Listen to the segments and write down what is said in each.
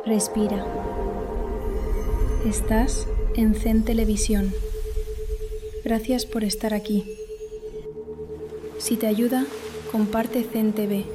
Respira. Estás en Zen Televisión. Gracias por estar aquí. Si te ayuda, comparte Zen TV.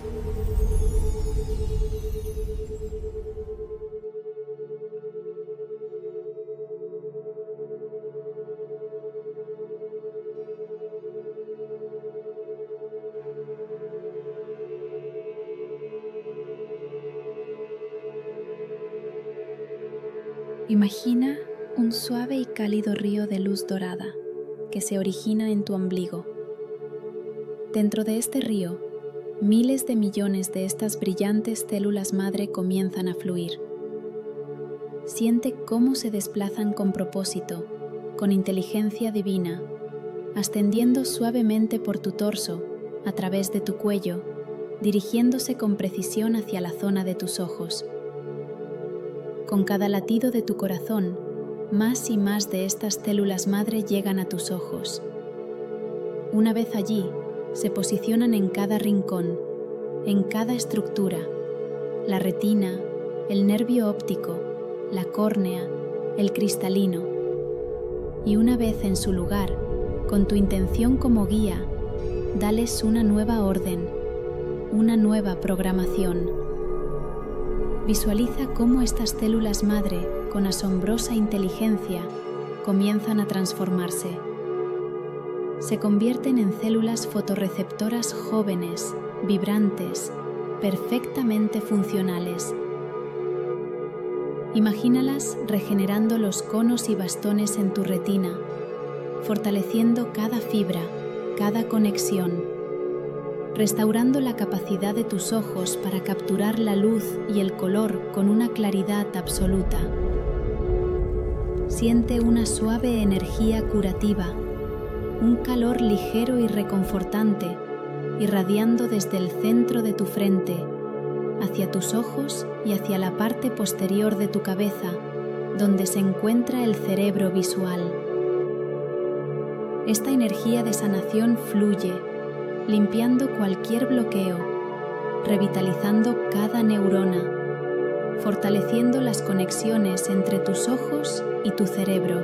Imagina un suave y cálido río de luz dorada que se origina en tu ombligo. Dentro de este río, miles de millones de estas brillantes células madre comienzan a fluir. Siente cómo se desplazan con propósito, con inteligencia divina, ascendiendo suavemente por tu torso, a través de tu cuello, dirigiéndose con precisión hacia la zona de tus ojos. Con cada latido de tu corazón, más y más de estas células madre llegan a tus ojos. Una vez allí, se posicionan en cada rincón, en cada estructura, la retina, el nervio óptico, la córnea, el cristalino. Y una vez en su lugar, con tu intención como guía, dales una nueva orden, una nueva programación. Visualiza cómo estas células madre, con asombrosa inteligencia, comienzan a transformarse. Se convierten en células fotorreceptoras jóvenes, vibrantes, perfectamente funcionales. Imagínalas regenerando los conos y bastones en tu retina, fortaleciendo cada fibra, cada conexión, restaurando la capacidad de tus ojos para capturar la luz y el color con una claridad absoluta. Siente una suave energía curativa, un calor ligero y reconfortante, irradiando desde el centro de tu frente, hacia tus ojos y hacia la parte posterior de tu cabeza, donde se encuentra el cerebro visual. Esta energía de sanación fluye, limpiando cualquier bloqueo, revitalizando cada neurona, fortaleciendo las conexiones entre tus ojos y tu cerebro.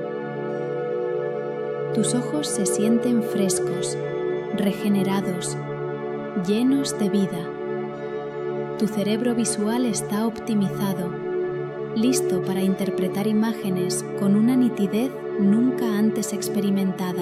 Tus ojos se sienten frescos, regenerados, llenos de vida. Tu cerebro visual está optimizado, listo para interpretar imágenes con una nitidez nunca antes experimentada.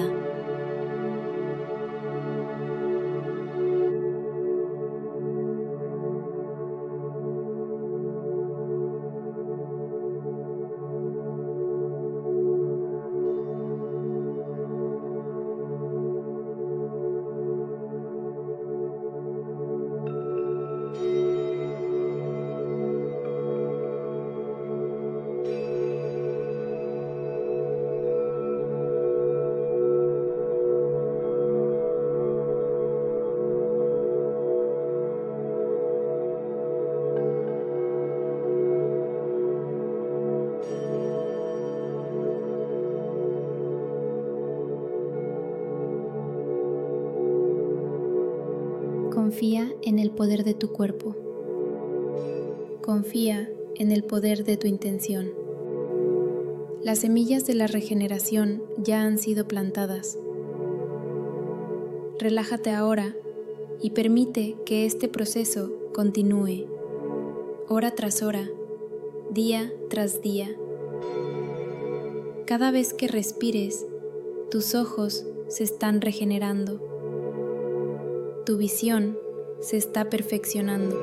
Confía en el poder de tu cuerpo. Confía en el poder de tu intención. Las semillas de la regeneración ya han sido plantadas. Relájate ahora y permite que este proceso continúe, hora tras hora, día tras día. Cada vez que respires, tus ojos se están regenerando. Tu visión se está perfeccionando.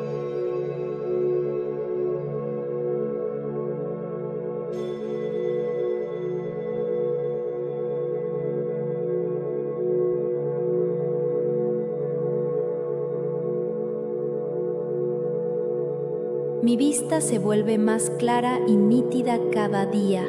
Mi vista se vuelve más clara y nítida cada día.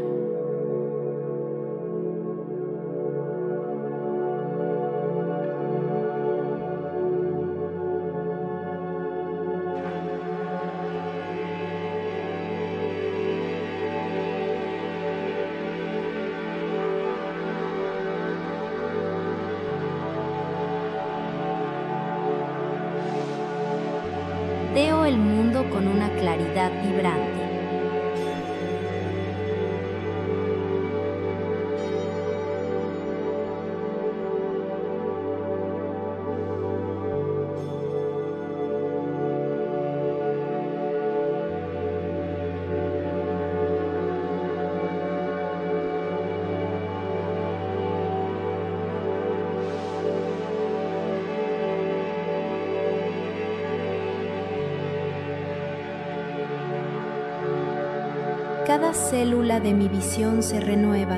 Veo el mundo con una claridad vibrante. Cada célula de mi visión se renueva.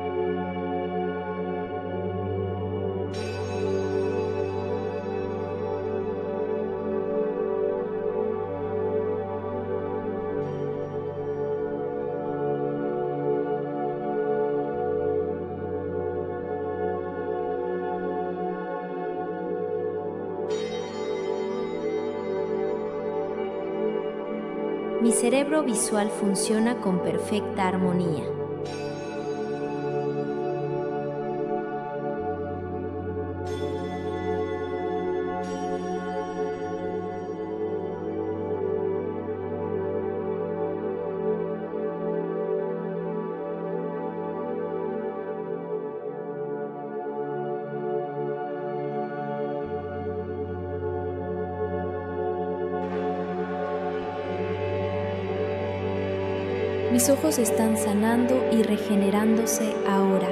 Mi cerebro visual funciona con perfecta armonía. Mis ojos están sanando y regenerándose ahora.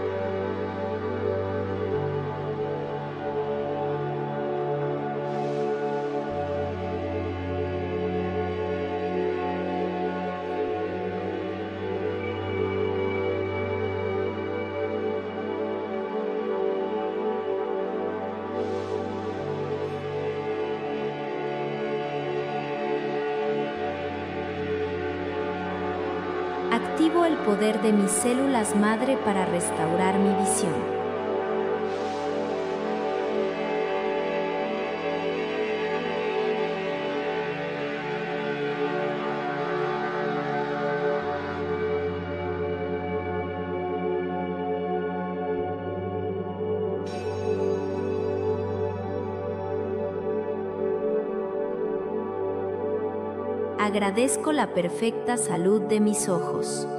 Activo el poder de mis células madre para restaurar mi visión. Agradezco la perfecta salud de mis ojos.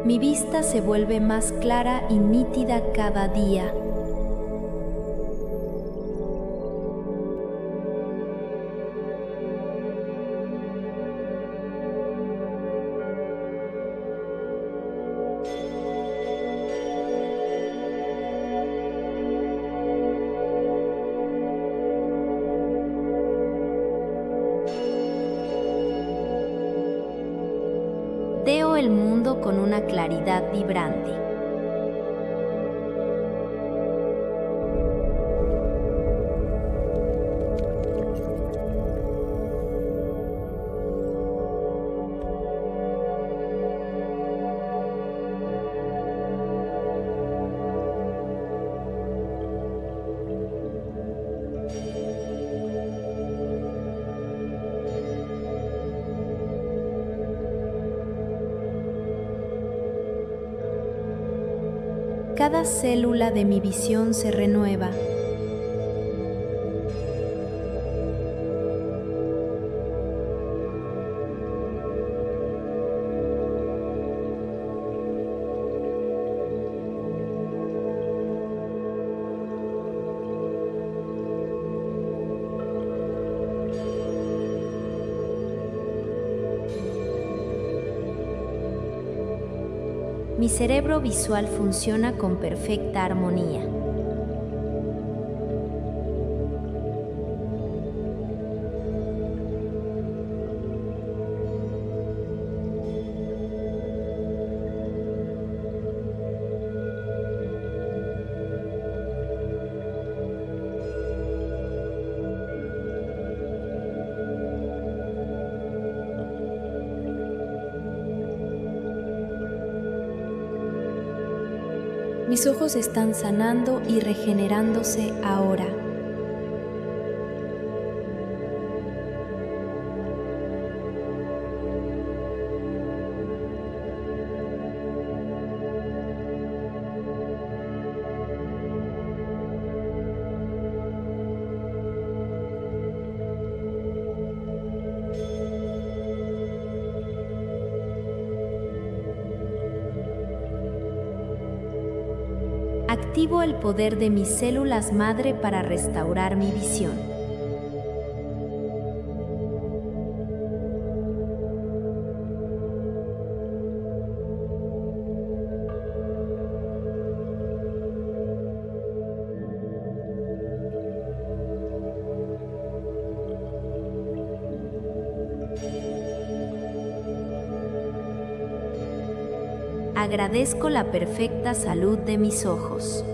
Mi vista se vuelve más clara y nítida cada día. Veo el mundo con una claridad vibrante. Cada célula de mi visión se renueva. Mi cerebro visual funciona con perfecta armonía. Mis ojos están sanando y regenerándose ahora. Activo el poder de mis células madre para restaurar mi visión. Agradezco la perfecta salud de mis ojos.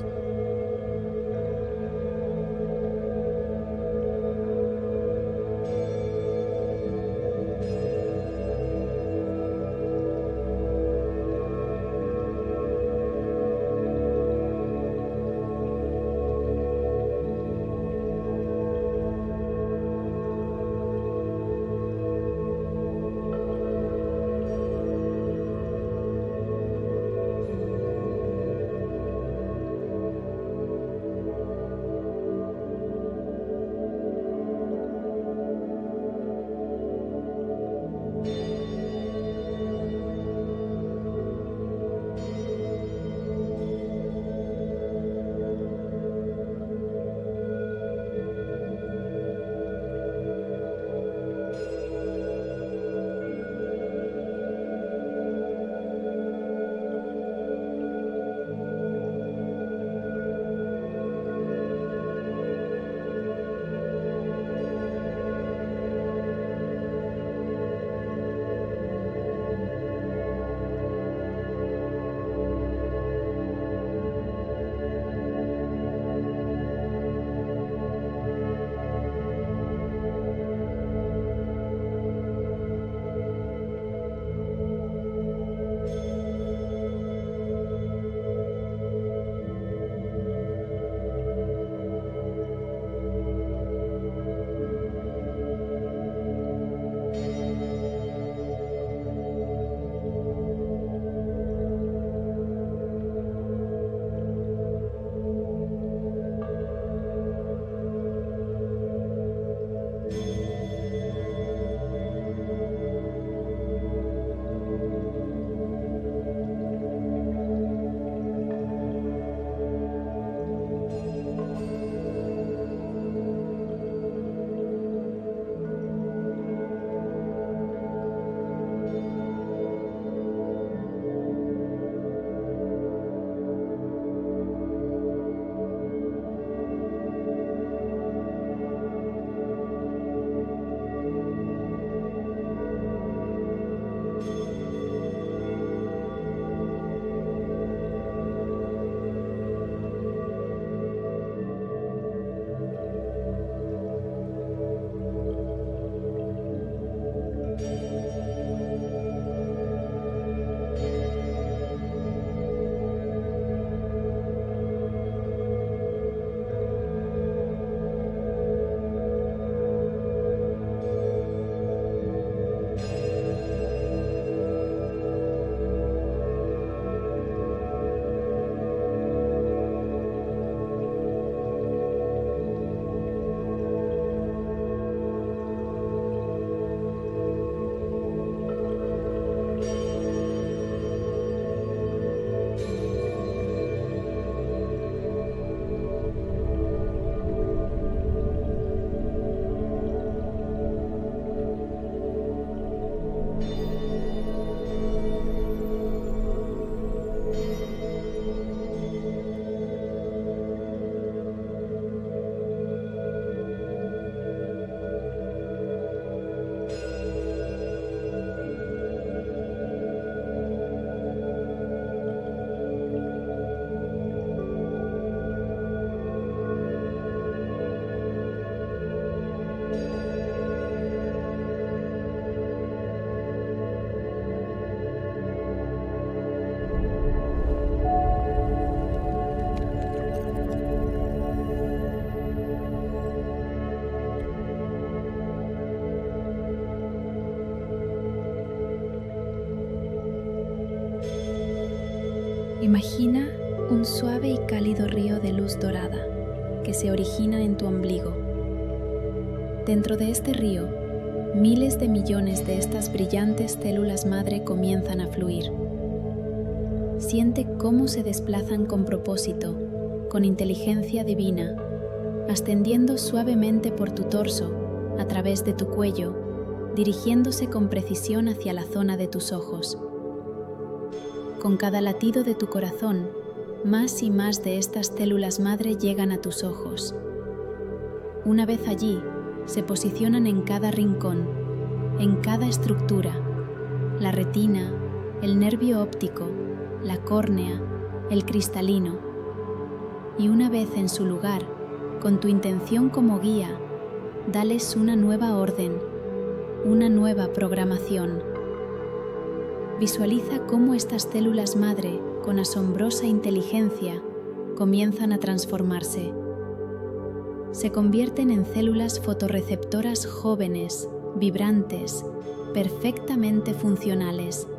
Imagina un suave y cálido río de luz dorada que se origina en tu ombligo. Dentro de este río, miles de millones de estas brillantes células madre comienzan a fluir. Siente cómo se desplazan con propósito, con inteligencia divina, ascendiendo suavemente por tu torso, a través de tu cuello, dirigiéndose con precisión hacia la zona de tus ojos. Con cada latido de tu corazón, más y más de estas células madre llegan a tus ojos. Una vez allí, se posicionan en cada rincón, en cada estructura, la retina, el nervio óptico, la córnea, el cristalino. Y una vez en su lugar, con tu intención como guía, dales una nueva orden, una nueva programación. Visualiza cómo estas células madre, con asombrosa inteligencia, comienzan a transformarse. Se convierten en células fotorreceptoras jóvenes, vibrantes, perfectamente funcionales.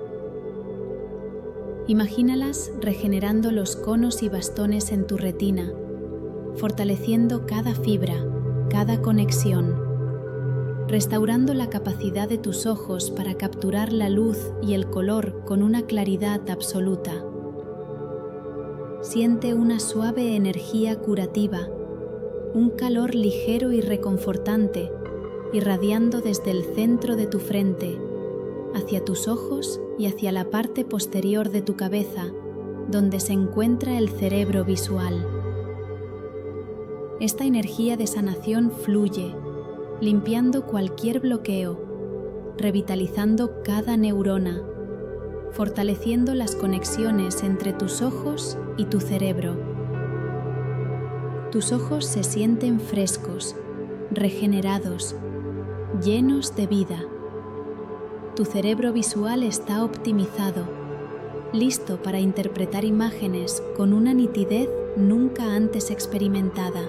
Imagínalas regenerando los conos y bastones en tu retina, fortaleciendo cada fibra, cada conexión, restaurando la capacidad de tus ojos para capturar la luz y el color con una claridad absoluta. Siente una suave energía curativa, un calor ligero y reconfortante, irradiando desde el centro de tu frente, hacia tus ojos y hacia la parte posterior de tu cabeza, donde se encuentra el cerebro visual. Esta energía de sanación fluye, limpiando cualquier bloqueo, revitalizando cada neurona, fortaleciendo las conexiones entre tus ojos y tu cerebro. Tus ojos se sienten frescos, regenerados, llenos de vida. Tu cerebro visual está optimizado, listo para interpretar imágenes con una nitidez nunca antes experimentada.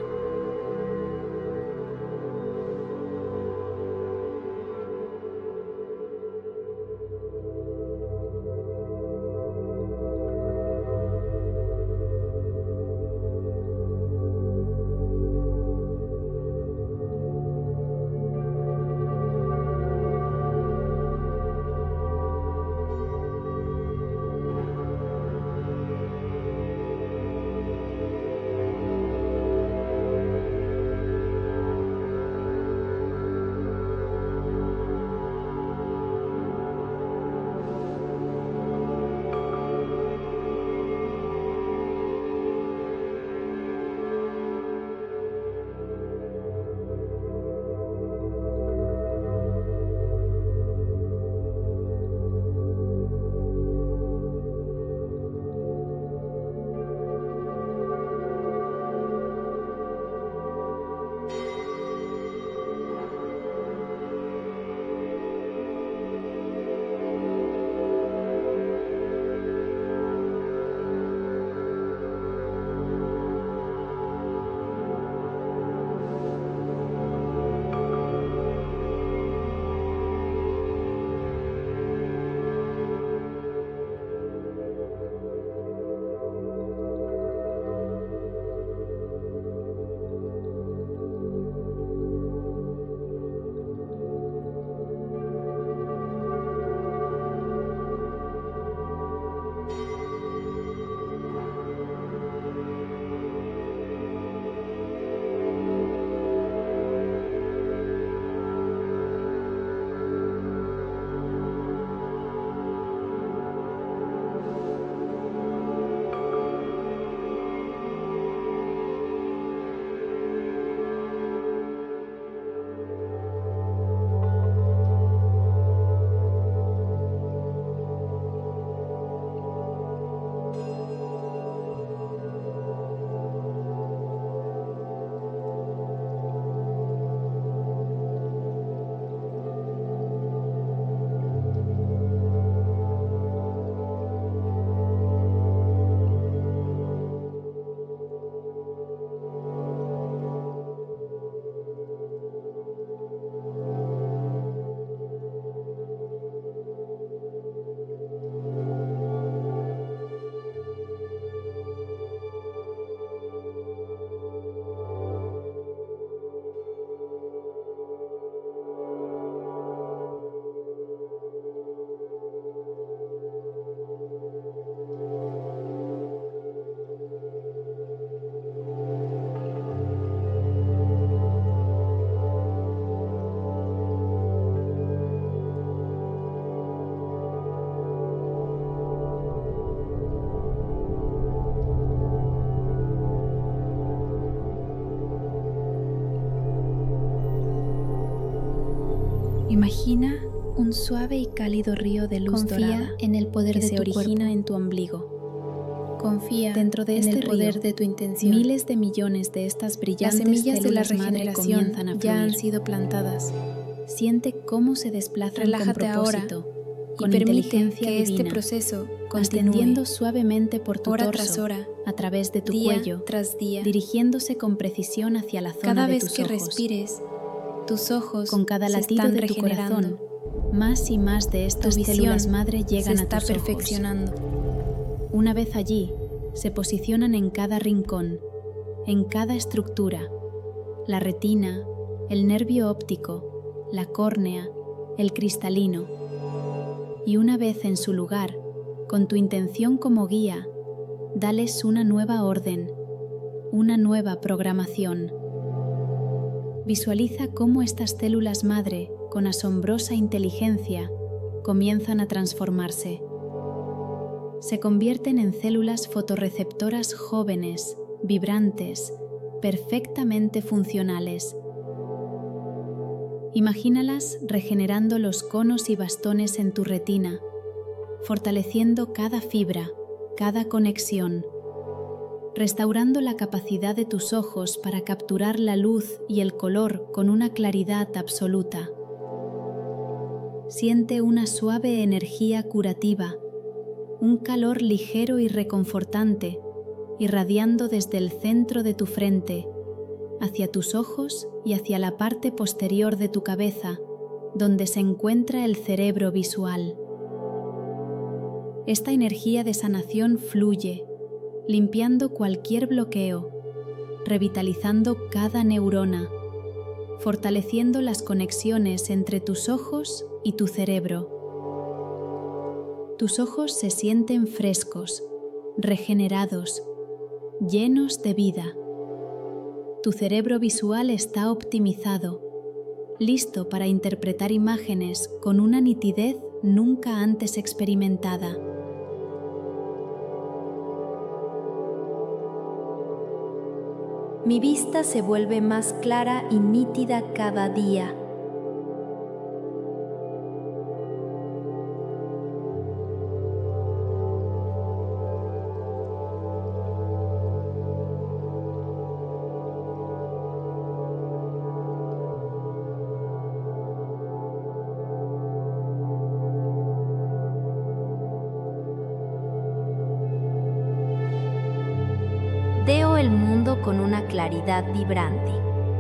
Imagina un suave y cálido río de luz dorada en el poder que de se tu origina cuerpo. en tu ombligo. Confía Dentro de en este el poder río, de tu intención. miles de millones de estas Las brillantes semillas de la células madre regeneración comienzan a ya han fluir. sido plantadas. Siente cómo se desplazan Relájate con ahora propósito, y con permite inteligencia que este divina, proceso ascendiendo continúe suavemente por tu hora torso, tras hora, a través de tu día cuello, tras día. dirigiéndose con precisión hacia la zona Cada de vez tus que ojos. respires, tus ojos Con cada se latido están de tu regenerando. corazón, más y más de estas Tu células visión madre se llegan a está tus perfeccionando. ojos. Una vez allí, se posicionan en cada rincón, en cada estructura: la retina, el nervio óptico, la córnea, el cristalino. Y una vez en su lugar, con tu intención como guía, dales una nueva orden, una nueva programación. Visualiza cómo estas células madre, con asombrosa inteligencia, comienzan a transformarse. Se convierten en células fotorreceptoras jóvenes, vibrantes, perfectamente funcionales. Imagínalas regenerando los conos y bastones en tu retina, fortaleciendo cada fibra, cada conexión, restaurando la capacidad de tus ojos para capturar la luz y el color con una claridad absoluta. Siente una suave energía curativa, un calor ligero y reconfortante, irradiando desde el centro de tu frente, hacia tus ojos y hacia la parte posterior de tu cabeza, donde se encuentra el cerebro visual. Esta energía de sanación fluye, limpiando cualquier bloqueo, revitalizando cada neurona, fortaleciendo las conexiones entre tus ojos y tu cerebro. Tus ojos se sienten frescos, regenerados, llenos de vida. Tu cerebro visual está optimizado, listo para interpretar imágenes con una nitidez nunca antes experimentada. Mi vista se vuelve más clara y nítida cada día. Veo el mundo con una claridad vibrante.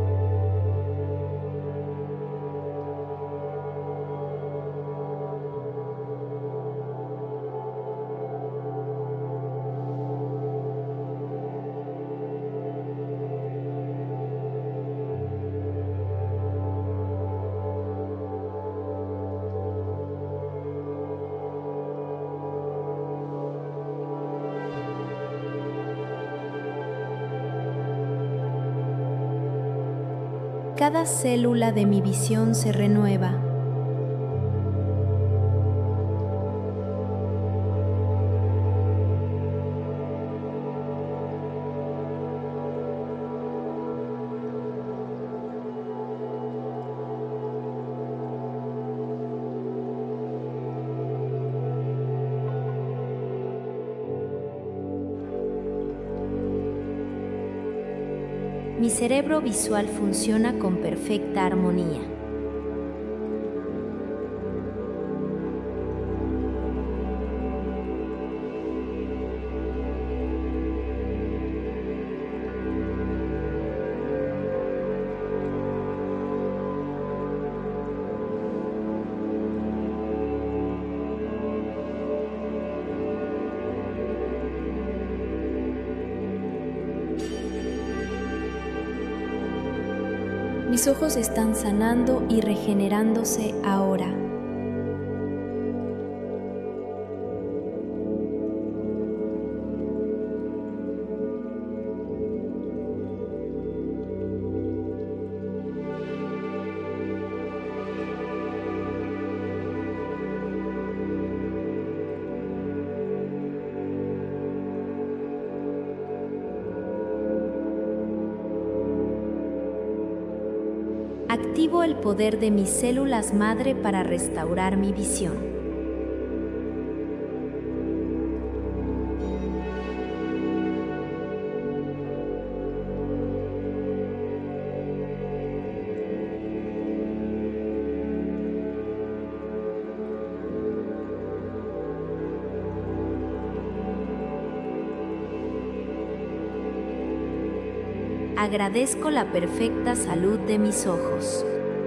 Cada célula de mi visión se renueva. Mi cerebro visual funciona con perfecta armonía. Mis ojos están sanando y regenerándose ahora. Activo el poder de mis células madre para restaurar mi visión. Agradezco la perfecta salud de mis ojos.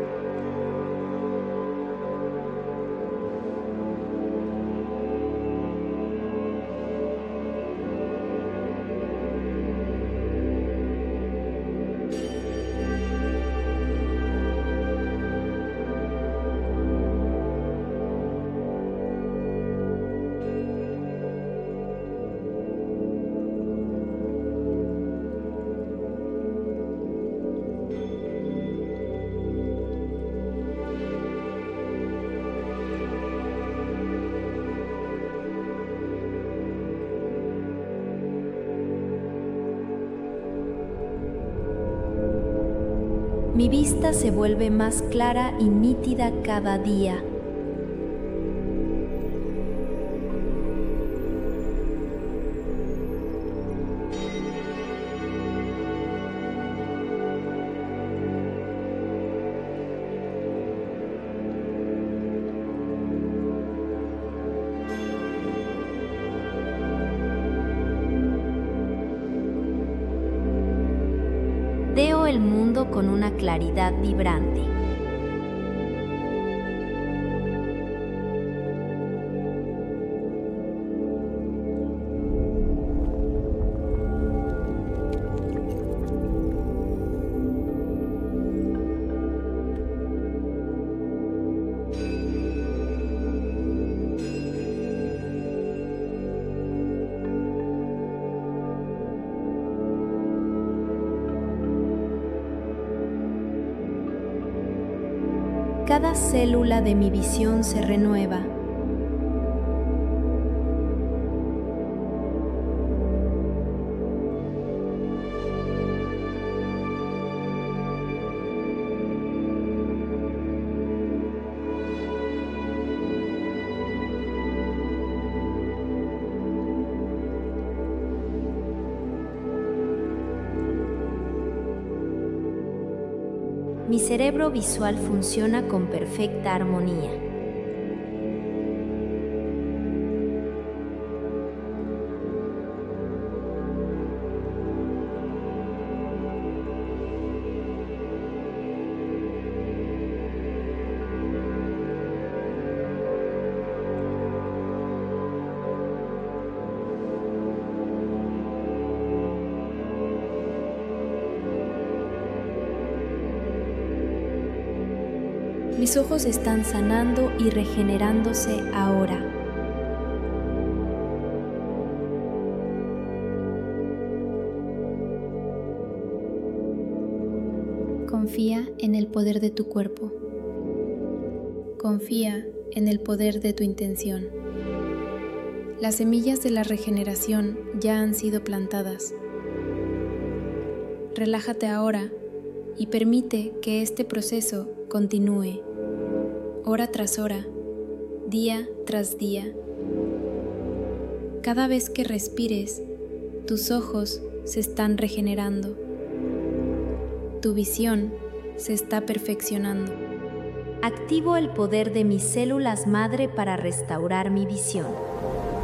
Mi vista se vuelve más clara y nítida cada día. Veo el mundo con una claridad vibrante. Cada célula de mi visión se renueva. Mi cerebro visual funciona con perfecta armonía. Mis ojos están sanando y regenerándose ahora. Confía en el poder de tu cuerpo. Confía en el poder de tu intención. Las semillas de la regeneración ya han sido plantadas. Relájate ahora y permite que este proceso continúe, hora tras hora, día tras día. Cada vez que respires, tus ojos se están regenerando. Tu visión se está perfeccionando. Activo el poder de mis células madre para restaurar mi visión.